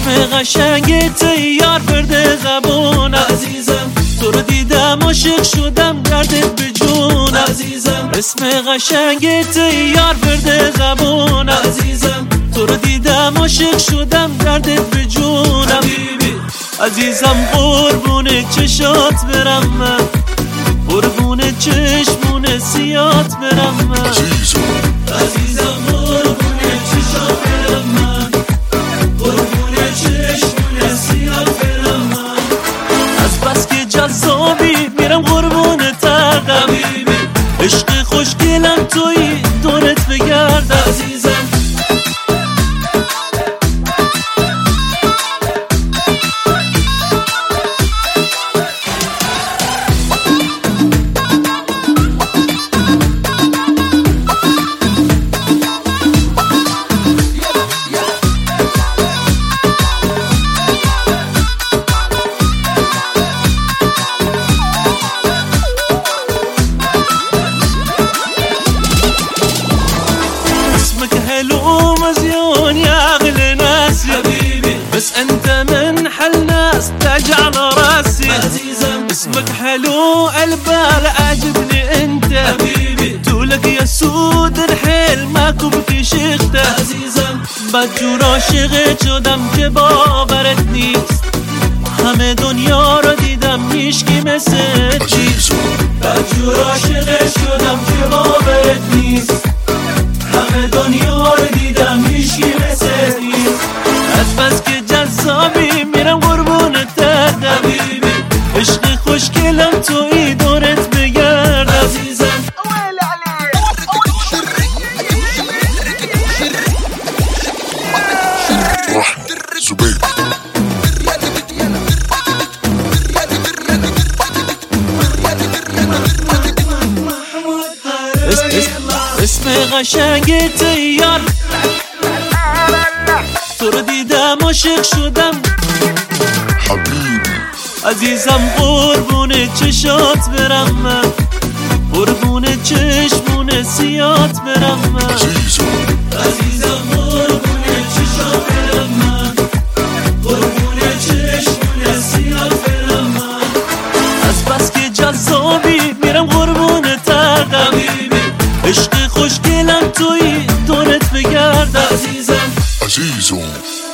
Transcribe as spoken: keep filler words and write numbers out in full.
اسم قشنگ تیار برده زبونم عزیزم، تو رو دیدم عاشق شدم دردت به جونم عزیزم، اسم قشنگ تیار برده زبونم عزیزم، تو رو دیدم عاشق شدم دردت به جونم حبیبی، عزیزم قربون چشات برم من، قربون چشمون سیات برم من عزیزم قربون چشات برم من، قربون چشمون سیات برم من. از بس که جذابی میرم قربون تردم حبیبی، عشق خوشگلم تویی دورت بگردم عزیزم، حلو مزيون يا اغلى ناسي حبيبي، بس انت من حل ناس تاج على راسي عزيزم، اسمك حلو البال عاجبني انت حبيبي، طولك يا سود الحيل ماكو بكي شيخته عزیزم، بدجور عاشقت شدم که باورت نیست همه دنیا رو دیدم هیچکی مثل نیست بدجور عاشقت شدم که باورت نیست همه دنیا رو دیدم هیچکی مثل نیست از بس که جذابی میرم قربون دردم حبیبی، عشق خوشگلم تویی دورت بگردم عزیزم، اسم قشنگ تیار تو رو دیدم عاشق شدم حبیبی عزیزم قربون چشات برم من قربون چشمون سیات برم من عزیزم قربون چشات برم من، قربون چشمون سیات برم من. از بس که جذابی میرم قربون تردم حبیبی، عشق خوشگلم تویی دورت بگردم عزیزم، عزیزم